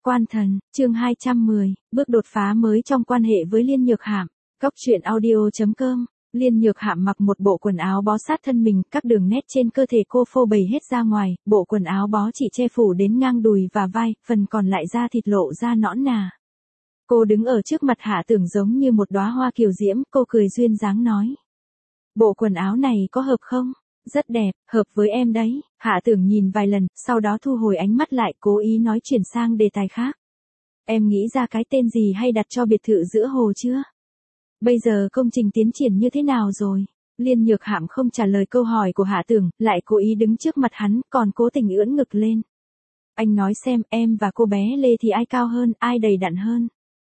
Quan thần, chương 210, bước đột phá mới trong quan hệ với Liên Nhược Hạm. Cốc truyện audio.com. Liên Nhược Hạm mặc một bộ quần áo bó sát thân mình, các đường nét trên cơ thể cô phô bày hết ra ngoài, bộ quần áo bó chỉ che phủ đến ngang đùi và vai, phần còn lại da thịt lộ ra nõn nà. Cô đứng ở trước mặt Hạ Tưởng giống như một đóa hoa kiều diễm, cô cười duyên dáng nói. Bộ quần áo này có hợp không? Rất đẹp, hợp với em đấy. Hạ Tưởng nhìn vài lần, sau đó thu hồi ánh mắt lại, cố ý nói chuyển sang đề tài khác. Em nghĩ ra cái tên gì hay đặt cho biệt thự giữa hồ chưa? Bây giờ công trình tiến triển như thế nào rồi? Liên Nhược Hạm không trả lời câu hỏi của Hạ Tưởng, lại cố ý đứng trước mặt hắn, còn cố tình ưỡn ngực lên. Anh nói xem, em và cô bé Lê thì ai cao hơn, ai đầy đặn hơn?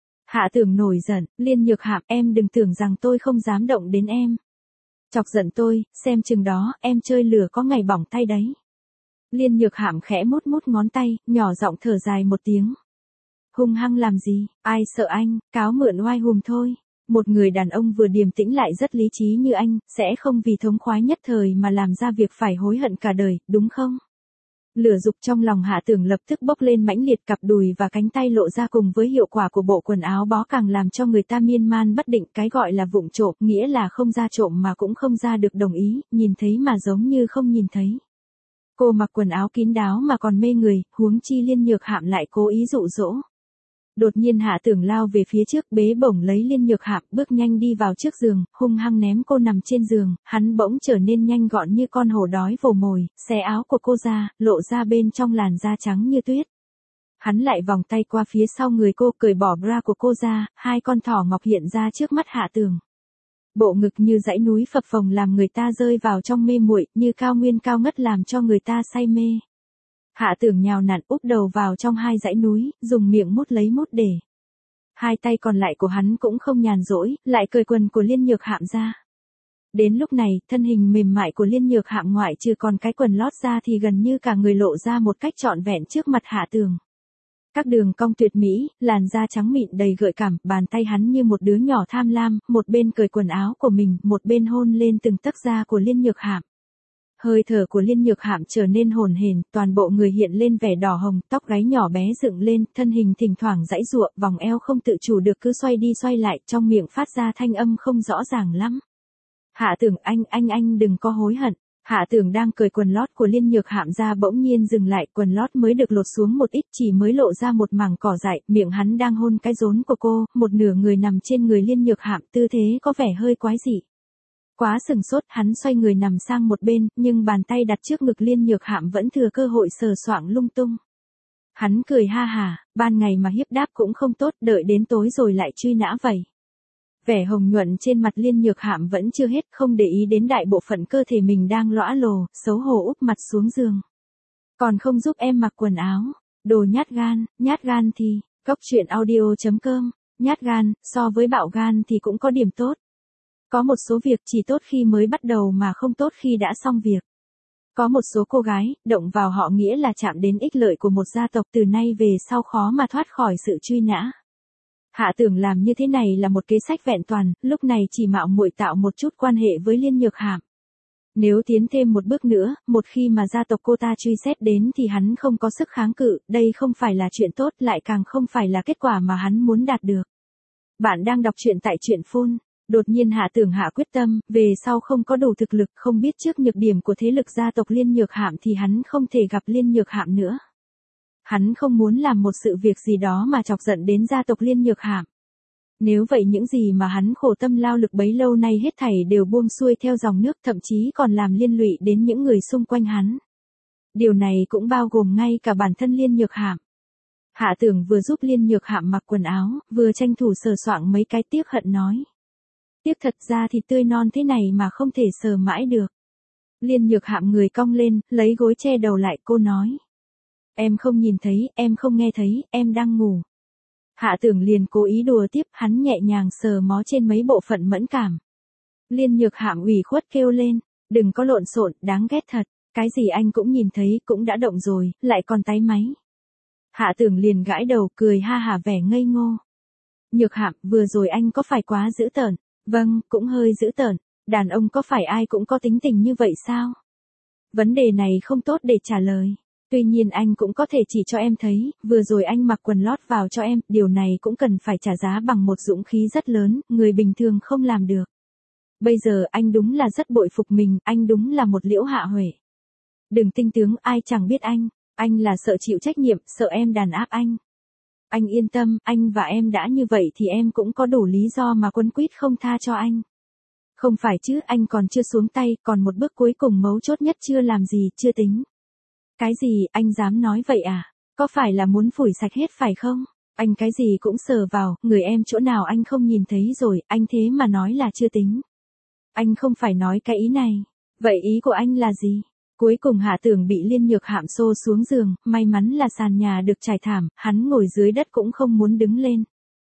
Hạ Tưởng nổi giận, Liên Nhược Hạm, em đừng tưởng rằng tôi không dám động đến em. Chọc giận tôi, xem chừng đó, em chơi lửa có ngày bỏng tay đấy. Liên Nhược Hạm khẽ mút ngón tay, nhỏ giọng thở dài một tiếng. Hung hăng làm gì, ai sợ anh, cáo mượn oai hùng thôi. Một người đàn ông vừa điềm tĩnh lại rất lý trí như anh, sẽ không vì thống khoái nhất thời mà làm ra việc phải hối hận cả đời, đúng không? Lửa dục trong lòng Hạ Tưởng lập tức bốc lên mãnh liệt, cặp đùi và cánh tay lộ ra cùng với hiệu quả của bộ quần áo bó càng làm cho người ta miên man bất định, cái gọi là vụng trộm, nghĩa là không ra trộm mà cũng không ra được đồng ý, nhìn thấy mà giống như không nhìn thấy. Cô mặc quần áo kín đáo mà còn mê người, huống chi Liên Nhược Hạm lại cố ý dụ dỗ. Đột nhiên Hạ Tưởng lao về phía trước, bế bổng lấy Liên Nhược Hạm, bước nhanh đi vào trước giường, hung hăng ném cô nằm trên giường, hắn bỗng trở nên nhanh gọn như con hổ đói vồ mồi, xé áo của cô ra, lộ ra bên trong làn da trắng như tuyết. Hắn lại vòng tay qua phía sau người cô, cởi bỏ bra của cô ra, hai con thỏ ngọc hiện ra trước mắt Hạ Tưởng. Bộ ngực như dãy núi phập phồng làm người ta rơi vào trong mê muội, như cao nguyên cao ngất làm cho người ta say mê. Hạ Tưởng nhào nặn úp đầu vào trong hai dãy núi, dùng miệng mút lấy mút để. Hai tay còn lại của hắn cũng không nhàn rỗi, lại cởi quần của Liên Nhược Hạm ra. Đến lúc này, thân hình mềm mại của Liên Nhược Hạm ngoại trừ còn cái quần lót ra thì gần như cả người lộ ra một cách trọn vẹn trước mặt Hạ Tưởng. Các đường cong tuyệt mỹ, làn da trắng mịn đầy gợi cảm, bàn tay hắn như một đứa nhỏ tham lam, một bên cởi quần áo của mình, một bên hôn lên từng tấc da của Liên Nhược Hạm. Hơi thở của Liên Nhược Hạm trở nên hồn hển, toàn bộ người hiện lên vẻ đỏ hồng, tóc gáy nhỏ bé dựng lên, thân hình thỉnh thoảng giãy giụa, vòng eo không tự chủ được cứ xoay đi xoay lại, trong miệng phát ra thanh âm không rõ ràng lắm. Hạ Tưởng, anh đừng có hối hận. Hạ Tưởng đang cởi quần lót của Liên Nhược Hạm ra bỗng nhiên dừng lại, quần lót mới được lột xuống một ít, chỉ mới lộ ra một mảng cỏ dại, miệng hắn đang hôn cái rốn của cô, một nửa người nằm trên người Liên Nhược Hạm, tư thế có vẻ hơi quái dị. Quá sừng sốt, hắn xoay người nằm sang một bên, nhưng bàn tay đặt trước ngực Liên Nhược Hạm vẫn thừa cơ hội sờ soạng lung tung. Hắn cười ha hả, ban ngày mà hiếp đáp cũng không tốt, đợi đến tối rồi lại truy nã vậy. Vẻ hồng nhuận trên mặt Liên Nhược Hạm vẫn chưa hết, không để ý đến đại bộ phận cơ thể mình đang lõa lồ, xấu hổ úp mặt xuống giường. Còn không giúp em mặc quần áo, đồ nhát gan thì, cốc truyện audio.com, nhát gan, so với bạo gan thì cũng có điểm tốt. Có một số việc chỉ tốt khi mới bắt đầu mà không tốt khi đã xong việc. Có một số cô gái, động vào họ nghĩa là chạm đến ích lợi của một gia tộc, từ nay về sau khó mà thoát khỏi sự truy nã. Hạ Tưởng làm như thế này là một kế sách vẹn toàn, lúc này chỉ mạo muội tạo một chút quan hệ với Liên Nhược Hạm. Nếu tiến thêm một bước nữa, một khi mà gia tộc cô ta truy xét đến thì hắn không có sức kháng cự, đây không phải là chuyện tốt, lại càng không phải là kết quả mà hắn muốn đạt được. Bạn đang đọc truyện tại truyện Phun. Đột nhiên Hạ Tưởng hạ quyết tâm, về sau không có đủ thực lực, không biết trước nhược điểm của thế lực gia tộc Liên Nhược Hạm thì hắn không thể gặp Liên Nhược Hạm nữa. Hắn không muốn làm một sự việc gì đó mà chọc giận đến gia tộc Liên Nhược Hạm. Nếu vậy những gì mà hắn khổ tâm lao lực bấy lâu nay hết thảy đều buông xuôi theo dòng nước, thậm chí còn làm liên lụy đến những người xung quanh hắn. Điều này cũng bao gồm ngay cả bản thân Liên Nhược Hạm. Hạ Tưởng vừa giúp Liên Nhược Hạm mặc quần áo, vừa tranh thủ sờ soạng mấy cái, tiếc hận nói. Tiếc thật ra thì tươi non thế này mà không thể sờ mãi được. Liên Nhược Hạm người cong lên, lấy gối che đầu lại, cô nói. Em không nhìn thấy, em không nghe thấy, em đang ngủ. Hạ Tưởng liền cố ý đùa tiếp, hắn nhẹ nhàng sờ mó trên mấy bộ phận mẫn cảm. Liên Nhược Hạm ủy khuất kêu lên, đừng có lộn xộn, đáng ghét thật, cái gì anh cũng nhìn thấy, cũng đã động rồi, lại còn táy máy. Hạ Tưởng liền gãi đầu, cười ha hả vẻ ngây ngô. Nhược Hạm, vừa rồi anh có phải quá dữ tợn? Vâng, cũng hơi dữ tợn, đàn ông có phải ai cũng có tính tình như vậy sao? Vấn đề này không tốt để trả lời. Tuy nhiên anh cũng có thể chỉ cho em thấy, vừa rồi anh mặc quần lót vào cho em, điều này cũng cần phải trả giá bằng một dũng khí rất lớn, người bình thường không làm được. Bây giờ anh đúng là rất bội phục mình, anh đúng là một Liễu Hạ Huệ. Đừng tinh tướng, ai chẳng biết anh là sợ chịu trách nhiệm, sợ em đàn áp anh. Anh yên tâm, anh và em đã như vậy thì em cũng có đủ lý do mà quấn quýt không tha cho anh. Không phải chứ, anh còn chưa xuống tay, còn một bước cuối cùng mấu chốt nhất chưa làm gì, chưa tính. Cái gì, anh dám nói vậy à? Có phải là muốn phủi sạch hết phải không? Anh cái gì cũng sờ vào, người em chỗ nào anh không nhìn thấy rồi, anh thế mà nói là chưa tính. Anh không phải nói cái ý này. Vậy ý của anh là gì? Cuối cùng Hạ Tưởng bị Liên Nhược Hạm xô xuống giường, may mắn là sàn nhà được trải thảm, hắn ngồi dưới đất cũng không muốn đứng lên.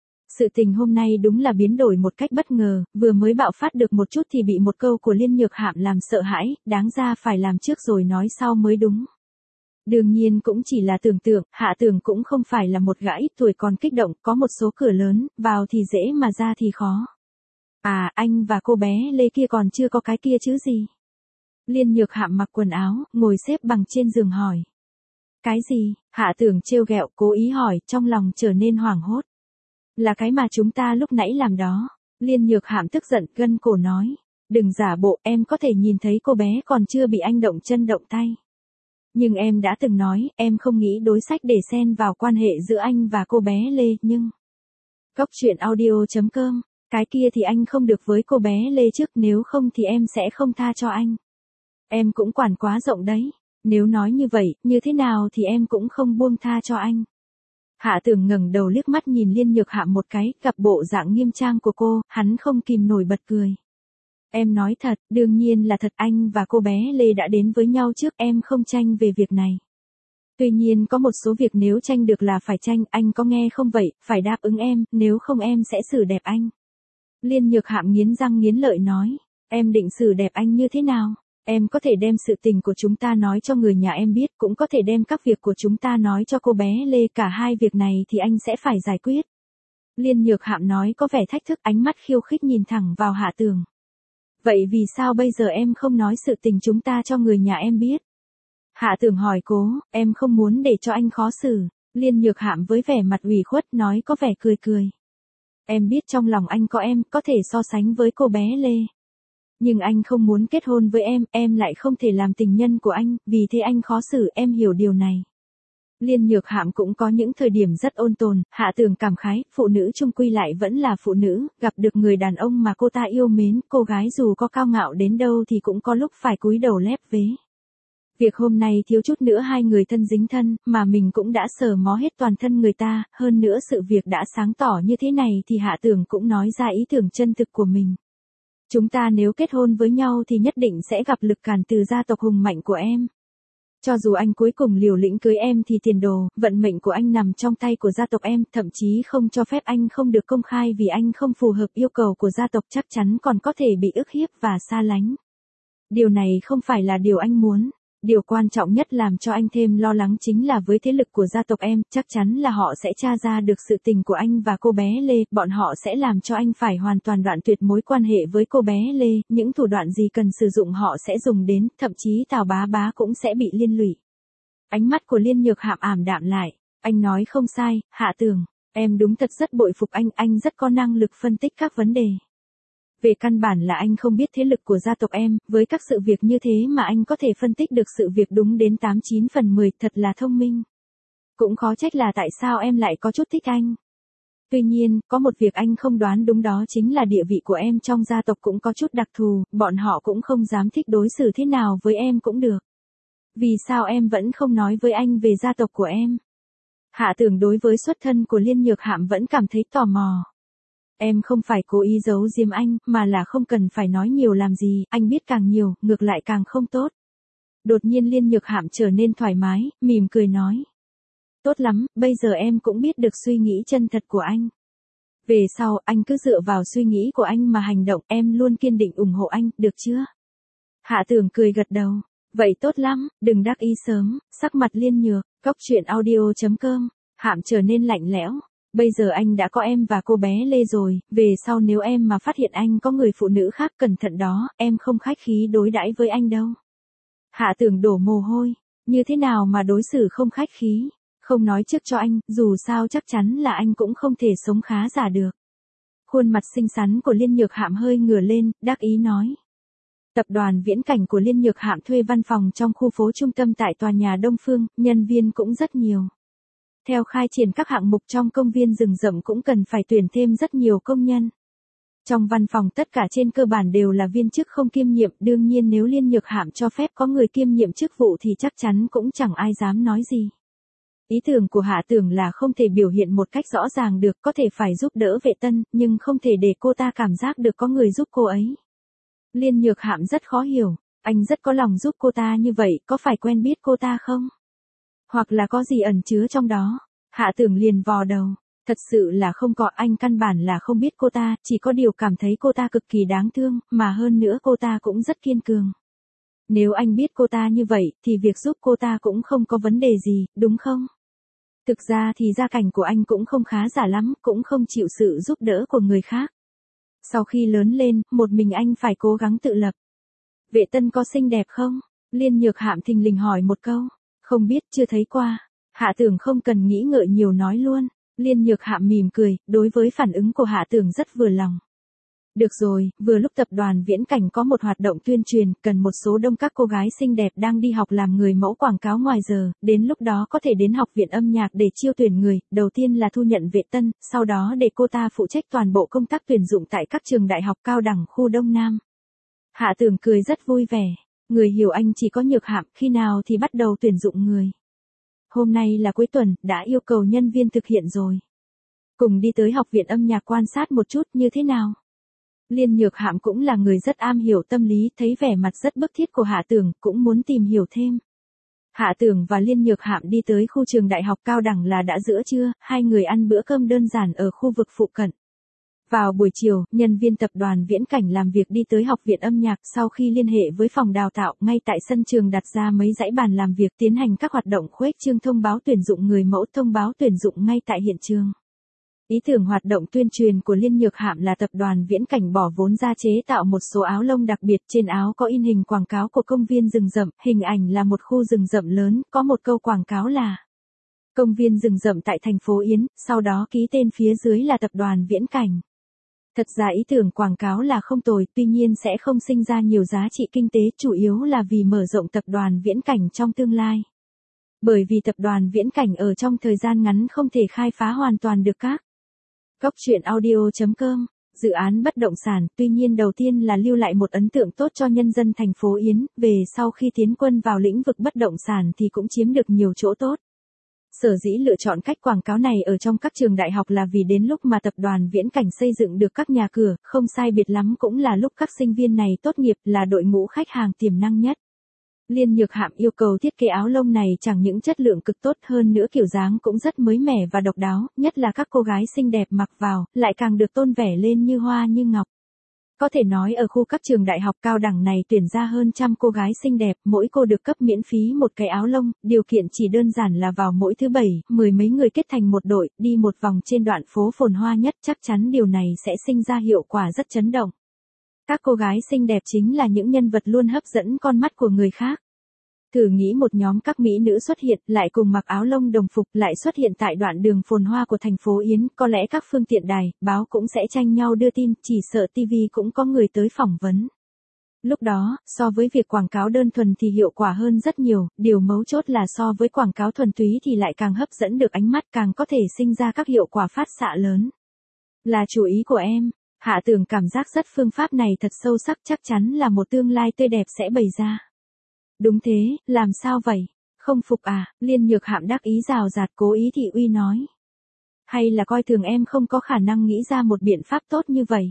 Sự tình hôm nay đúng là biến đổi một cách bất ngờ, vừa mới bạo phát được một chút thì bị một câu của Liên Nhược Hạm làm sợ hãi, đáng ra phải làm trước rồi nói sau mới đúng. Đương nhiên cũng chỉ là tưởng tượng, Hạ Tưởng cũng không phải là một gã ít tuổi còn kích động, có một số cửa lớn, vào thì dễ mà ra thì khó. À, anh và cô bé Lê kia còn chưa có cái kia chứ gì? Liên Nhược Hạm mặc quần áo, ngồi xếp bằng trên giường hỏi. Cái gì? Hạ Tưởng trêu ghẹo, cố ý hỏi, trong lòng trở nên hoảng hốt. Là cái mà chúng ta lúc nãy làm đó. Liên Nhược Hạm tức giận, gân cổ nói. Đừng giả bộ, em có thể nhìn thấy cô bé còn chưa bị anh động chân động tay. Nhưng em đã từng nói, em không nghĩ đối sách để xen vào quan hệ giữa anh và cô bé Lê, nhưng... Góc truyện audio.com, cái kia thì anh không được với cô bé Lê trước, nếu không thì em sẽ không tha cho anh. Em cũng quản quá rộng đấy, nếu nói như vậy, như thế nào thì em cũng không buông tha cho anh. Hạ Tưởng ngẩng đầu liếc mắt nhìn Liên Nhược Hạm một cái, gặp bộ dạng nghiêm trang của cô, hắn không kìm nổi bật cười. Em nói thật, đương nhiên là thật, anh và cô bé Lê đã đến với nhau trước, em không tranh về việc này. Tuy nhiên có một số việc nếu tranh được là phải tranh, anh có nghe không vậy, phải đáp ứng em, nếu không em sẽ xử đẹp anh. Liên Nhược Hạm nghiến răng nghiến lợi nói, em định xử đẹp anh như thế nào? Em có thể đem sự tình của chúng ta nói cho người nhà em biết, cũng có thể đem các việc của chúng ta nói cho cô bé Lê, cả hai việc này thì anh sẽ phải giải quyết. Liên Nhược Hạm nói có vẻ thách thức, ánh mắt khiêu khích nhìn thẳng vào Hạ Tưởng. Vậy vì sao bây giờ em không nói sự tình chúng ta cho người nhà em biết? Hạ Tưởng hỏi cố, em không muốn để cho anh khó xử. Liên Nhược Hạm với vẻ mặt ủy khuất nói có vẻ cười cười. Em biết trong lòng anh có em, có thể so sánh với cô bé Lê. Nhưng anh không muốn kết hôn với em lại không thể làm tình nhân của anh, vì thế anh khó xử, em hiểu điều này. Liên Nhược Hạm cũng có những thời điểm rất ôn tồn, Hạ Tưởng cảm khái, phụ nữ chung quy lại vẫn là phụ nữ, gặp được người đàn ông mà cô ta yêu mến, cô gái dù có cao ngạo đến đâu thì cũng có lúc phải cúi đầu lép vế. Việc hôm nay thiếu chút nữa hai người thân dính thân, mà mình cũng đã sờ mó hết toàn thân người ta, hơn nữa sự việc đã sáng tỏ như thế này thì Hạ Tưởng cũng nói ra ý tưởng chân thực của mình. Chúng ta nếu kết hôn với nhau thì nhất định sẽ gặp lực cản từ gia tộc hùng mạnh của em. Cho dù anh cuối cùng liều lĩnh cưới em thì tiền đồ, vận mệnh của anh nằm trong tay của gia tộc em, thậm chí không cho phép anh không được công khai vì anh không phù hợp yêu cầu của gia tộc, chắc chắn còn có thể bị ức hiếp và xa lánh. Điều này không phải là điều anh muốn. Điều quan trọng nhất làm cho anh thêm lo lắng chính là với thế lực của gia tộc em, chắc chắn là họ sẽ tra ra được sự tình của anh và cô bé Lê, bọn họ sẽ làm cho anh phải hoàn toàn đoạn tuyệt mối quan hệ với cô bé Lê, những thủ đoạn gì cần sử dụng họ sẽ dùng đến, thậm chí Tào Bá Bá cũng sẽ bị liên lụy. Ánh mắt của Liên Nhược Hạm ảm đạm lại, anh nói không sai, Hạ Tưởng, em đúng thật rất bội phục anh rất có năng lực phân tích các vấn đề. Về căn bản là anh không biết thế lực của gia tộc em, với các sự việc như thế mà anh có thể phân tích được sự việc đúng đến 89 phần 10, thật là thông minh. Cũng khó trách là tại sao em lại có chút thích anh. Tuy nhiên, có một việc anh không đoán đúng đó chính là địa vị của em trong gia tộc cũng có chút đặc thù, bọn họ cũng không dám thích đối xử thế nào với em cũng được. Vì sao em vẫn không nói với anh về gia tộc của em? Hạ Tưởng đối với xuất thân của Liên Nhược Hạm vẫn cảm thấy tò mò. Em không phải cố ý giấu giếm anh, mà là không cần phải nói nhiều làm gì, anh biết càng nhiều, ngược lại càng không tốt. Đột nhiên Liên Nhược Hạm trở nên thoải mái, mỉm cười nói. Tốt lắm, bây giờ em cũng biết được suy nghĩ chân thật của anh. Về sau, anh cứ dựa vào suy nghĩ của anh mà hành động, em luôn kiên định ủng hộ anh, được chưa? Hạ Tưởng cười gật đầu. Vậy tốt lắm, đừng đắc ý sớm, sắc mặt Liên Nhược, góc truyện audio.com, Hạm trở nên lạnh lẽo. Bây giờ anh đã có em và cô bé Lê rồi, về sau nếu em mà phát hiện anh có người phụ nữ khác cẩn thận đó, em không khách khí đối đãi với anh đâu. Hạ Tưởng đổ mồ hôi. Như thế nào mà đối xử không khách khí, không nói trước cho anh, dù sao chắc chắn là anh cũng không thể sống khá giả được. Khuôn mặt xinh xắn của Liên Nhược Hạm hơi ngửa lên, đắc ý nói. Tập đoàn Viễn Cảnh của Liên Nhược Hạm thuê văn phòng trong khu phố trung tâm tại tòa nhà Đông Phương, nhân viên cũng rất nhiều. Theo khai triển các hạng mục trong công viên rừng rậm cũng cần phải tuyển thêm rất nhiều công nhân. Trong văn phòng tất cả trên cơ bản đều là viên chức không kiêm nhiệm, đương nhiên nếu Liên Nhược Hạm cho phép có người kiêm nhiệm chức vụ thì chắc chắn cũng chẳng ai dám nói gì. Ý tưởng của Hạ Tưởng là không thể biểu hiện một cách rõ ràng được, có thể phải giúp đỡ Vệ Tân, nhưng không thể để cô ta cảm giác được có người giúp cô ấy. Liên Nhược Hạm rất khó hiểu, anh rất có lòng giúp cô ta như vậy, có phải quen biết cô ta không? Hoặc là có gì ẩn chứa trong đó? Hạ Tưởng liền vò đầu, thật sự là không có, anh căn bản là không biết cô ta, chỉ có điều cảm thấy cô ta cực kỳ đáng thương, mà hơn nữa cô ta cũng rất kiên cường. Nếu anh biết cô ta như vậy, thì việc giúp cô ta cũng không có vấn đề gì, đúng không? Thực ra thì gia cảnh của anh cũng không khá giả lắm, cũng không chịu sự giúp đỡ của người khác. Sau khi lớn lên, một mình anh phải cố gắng tự lập. Vệ Tân có xinh đẹp không? Liên Nhược Hạm thình lình hỏi một câu. Không biết, chưa thấy qua. Hạ Tưởng không cần nghĩ ngợi nhiều nói luôn. Liên Nhược Hạm mỉm cười, đối với phản ứng của Hạ Tưởng rất vừa lòng. Được rồi, vừa lúc tập đoàn Viễn Cảnh có một hoạt động tuyên truyền, cần một số đông các cô gái xinh đẹp đang đi học làm người mẫu quảng cáo ngoài giờ, đến lúc đó có thể đến học viện âm nhạc để chiêu tuyển người, đầu tiên là thu nhận Vệ Tân, sau đó để cô ta phụ trách toàn bộ công tác tuyển dụng tại các trường đại học cao đẳng khu Đông Nam. Hạ Tưởng cười rất vui vẻ, người hiểu anh chỉ có Nhược Hạm, khi nào thì bắt đầu tuyển dụng người. Hôm nay là cuối tuần, đã yêu cầu nhân viên thực hiện rồi. Cùng đi tới học viện âm nhạc quan sát một chút như thế nào? Liên Nhược Hạm cũng là người rất am hiểu tâm lý, thấy vẻ mặt rất bức thiết của Hạ Tưởng, cũng muốn tìm hiểu thêm. Hạ Tưởng và Liên Nhược Hạm đi tới khu trường đại học cao đẳng là đã giữa trưa, hai người ăn bữa cơm đơn giản ở khu vực phụ cận. Vào buổi chiều, nhân viên tập đoàn Viễn Cảnh làm việc đi tới học viện âm nhạc, sau khi liên hệ với phòng đào tạo, ngay tại sân trường đặt ra mấy dãy bàn làm việc, tiến hành các hoạt động khuếch trương thông báo tuyển dụng người mẫu, thông báo tuyển dụng ngay tại hiện trường. Ý tưởng hoạt động tuyên truyền của Liên Nhược Hạm là tập đoàn Viễn Cảnh bỏ vốn ra chế tạo một số áo lông đặc biệt, trên áo có in hình quảng cáo của công viên rừng rậm, hình ảnh là một khu rừng rậm lớn, có một câu quảng cáo là công viên rừng rậm tại thành phố Yến, sau đó ký tên phía dưới là tập đoàn Viễn Cảnh. Thật ra ý tưởng quảng cáo là không tồi, tuy nhiên sẽ không sinh ra nhiều giá trị kinh tế, chủ yếu là vì mở rộng tập đoàn Viễn Cảnh trong tương lai. Bởi vì tập đoàn Viễn Cảnh ở trong thời gian ngắn không thể khai phá hoàn toàn được các Góc truyện audio.com, dự án bất động sản, tuy nhiên đầu tiên là lưu lại một ấn tượng tốt cho nhân dân thành phố Yến, về sau khi tiến quân vào lĩnh vực bất động sản thì cũng chiếm được nhiều chỗ tốt. Sở dĩ lựa chọn cách quảng cáo này ở trong các trường đại học là vì đến lúc mà tập đoàn Viễn Cảnh xây dựng được các nhà cửa, không sai biệt lắm cũng là lúc các sinh viên này tốt nghiệp, là đội ngũ khách hàng tiềm năng nhất. Liên Nhược Hạm yêu cầu thiết kế áo lông này chẳng những chất lượng cực tốt, hơn nữa kiểu dáng cũng rất mới mẻ và độc đáo, nhất là các cô gái xinh đẹp mặc vào, lại càng được tôn vẻ lên như hoa như ngọc. Có thể nói ở khu các trường đại học cao đẳng này tuyển ra hơn trăm cô gái xinh đẹp, mỗi cô được cấp miễn phí một cái áo lông, điều kiện chỉ đơn giản là vào mỗi thứ bảy, mười mấy người kết thành một đội, đi một vòng trên đoạn phố phồn hoa nhất, chắc chắn điều này sẽ sinh ra hiệu quả rất chấn động. Các cô gái xinh đẹp chính là những nhân vật luôn hấp dẫn con mắt của người khác. Thử nghĩ một nhóm các mỹ nữ xuất hiện, lại cùng mặc áo lông đồng phục, lại xuất hiện tại đoạn đường phồn hoa của thành phố Yến, có lẽ các phương tiện đài, báo cũng sẽ tranh nhau đưa tin, chỉ sợ TV cũng có người tới phỏng vấn. Lúc đó, so với việc quảng cáo đơn thuần thì hiệu quả hơn rất nhiều, điều mấu chốt là so với quảng cáo thuần túy thì lại càng hấp dẫn được ánh mắt, càng có thể sinh ra các hiệu quả phát xạ lớn. Là chủ ý của em. Hạ Tưởng cảm giác rất phương pháp này thật sâu sắc, chắc chắn là một tương lai tươi đẹp sẽ bày ra. Đúng thế, làm sao vậy? Không phục à? Liên Nhược Hạm đắc ý rào rạt, cố ý thị uy nói. Hay là coi thường em không có khả năng nghĩ ra một biện pháp tốt như vậy?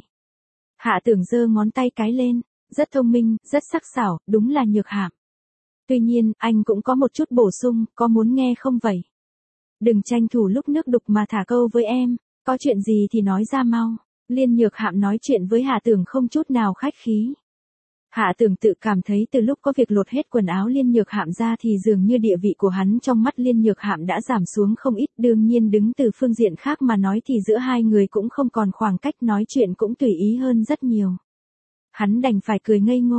Hạ Tưởng giơ ngón tay cái lên, rất thông minh, rất sắc sảo, đúng là Nhược Hạm. Tuy nhiên, anh cũng có một chút bổ sung, có muốn nghe không vậy? Đừng tranh thủ lúc nước đục mà thả câu với em, có chuyện gì thì nói ra mau. Liên Nhược Hạm nói chuyện với Hạ Tưởng không chút nào khách khí. Hạ Tưởng tự cảm thấy từ lúc có việc lột hết quần áo Liên Nhược Hạm ra thì dường như địa vị của hắn trong mắt Liên Nhược Hạm đã giảm xuống không ít, đương nhiên đứng từ phương diện khác mà nói thì giữa hai người cũng không còn khoảng cách, nói chuyện cũng tùy ý hơn rất nhiều. Hắn đành phải cười ngây ngô,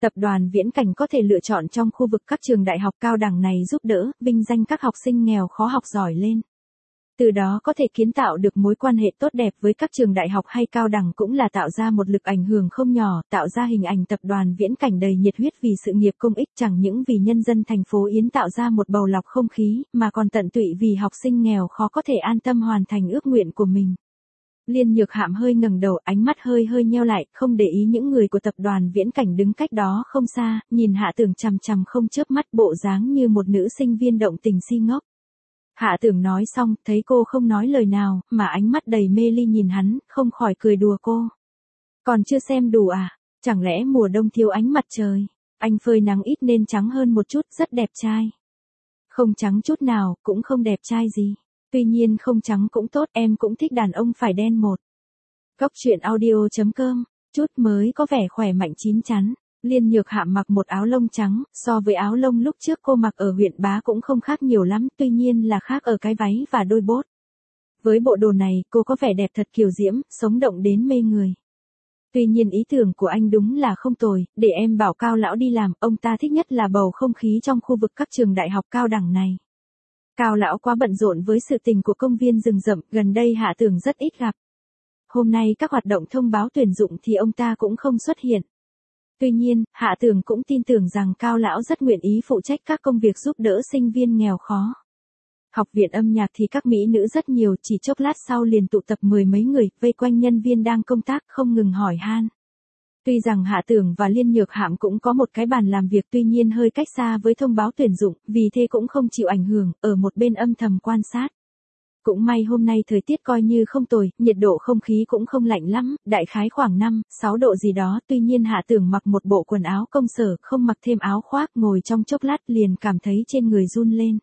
Tập đoàn Viễn Cảnh có thể lựa chọn trong khu vực các trường đại học cao đẳng này giúp đỡ, vinh danh các học sinh nghèo khó học giỏi lên. Từ đó có thể kiến tạo được mối quan hệ tốt đẹp với các trường đại học hay cao đẳng, cũng là tạo ra một lực ảnh hưởng không nhỏ, tạo ra hình ảnh tập đoàn Viễn Cảnh đầy nhiệt huyết vì sự nghiệp công ích, chẳng những vì nhân dân thành phố Yến tạo ra một bầu lọc không khí, mà còn tận tụy vì học sinh nghèo khó có thể an tâm hoàn thành ước nguyện của mình. Liên Nhược Hạm hơi ngẩng đầu, ánh mắt hơi nheo lại, không để ý những người của tập đoàn Viễn Cảnh đứng cách đó không xa, nhìn Hạ Tưởng chằm chằm không chớp mắt, bộ dáng như một nữ sinh viên động tình si ngốc. Hạ Tưởng nói xong, thấy cô không nói lời nào, mà ánh mắt đầy mê ly nhìn hắn, không khỏi cười đùa cô. Còn chưa xem đủ à? Chẳng lẽ mùa đông thiếu ánh mặt trời? Anh phơi nắng ít nên trắng hơn một chút, rất đẹp trai. Không trắng chút nào, cũng không đẹp trai gì. Tuy nhiên không trắng cũng tốt, em cũng thích đàn ông phải đen một. Cóc truyện audio.com, chút mới có vẻ khỏe mạnh chín chắn. Liên Nhược Hạm mặc một áo lông trắng, so với áo lông lúc trước cô mặc ở huyện Bá cũng không khác nhiều lắm, tuy nhiên là khác ở cái váy và đôi bốt. Với bộ đồ này, cô có vẻ đẹp thật kiều diễm, sống động đến mê người. Tuy nhiên ý tưởng của anh đúng là không tồi, để em bảo Cao lão đi làm, ông ta thích nhất là bầu không khí trong khu vực các trường đại học cao đẳng này. Cao lão quá bận rộn với sự tình của công viên rừng rậm, gần đây Hạ Tưởng rất ít gặp. Hôm nay các hoạt động thông báo tuyển dụng thì ông ta cũng không xuất hiện. Tuy nhiên, Hạ Tưởng cũng tin tưởng rằng Cao lão rất nguyện ý phụ trách các công việc giúp đỡ sinh viên nghèo khó. Học viện âm nhạc thì các mỹ nữ rất nhiều, chỉ chốc lát sau liền tụ tập mười mấy người, vây quanh nhân viên đang công tác không ngừng hỏi han. Tuy rằng Hạ Tưởng và Liên Nhược Hạm cũng có một cái bàn làm việc, tuy nhiên hơi cách xa với thông báo tuyển dụng, vì thế cũng không chịu ảnh hưởng, ở một bên âm thầm quan sát. Cũng may hôm nay thời tiết coi như không tồi, nhiệt độ không khí cũng không lạnh lắm, đại khái khoảng 5-6 độ gì đó, tuy nhiên Hạ Tưởng mặc một bộ quần áo công sở, không mặc thêm áo khoác, ngồi trong chốc lát liền cảm thấy trên người run lên.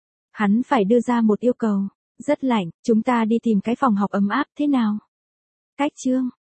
Hắn phải đưa ra một yêu cầu, rất lạnh, chúng ta đi tìm cái phòng học ấm áp thế nào? Cách chương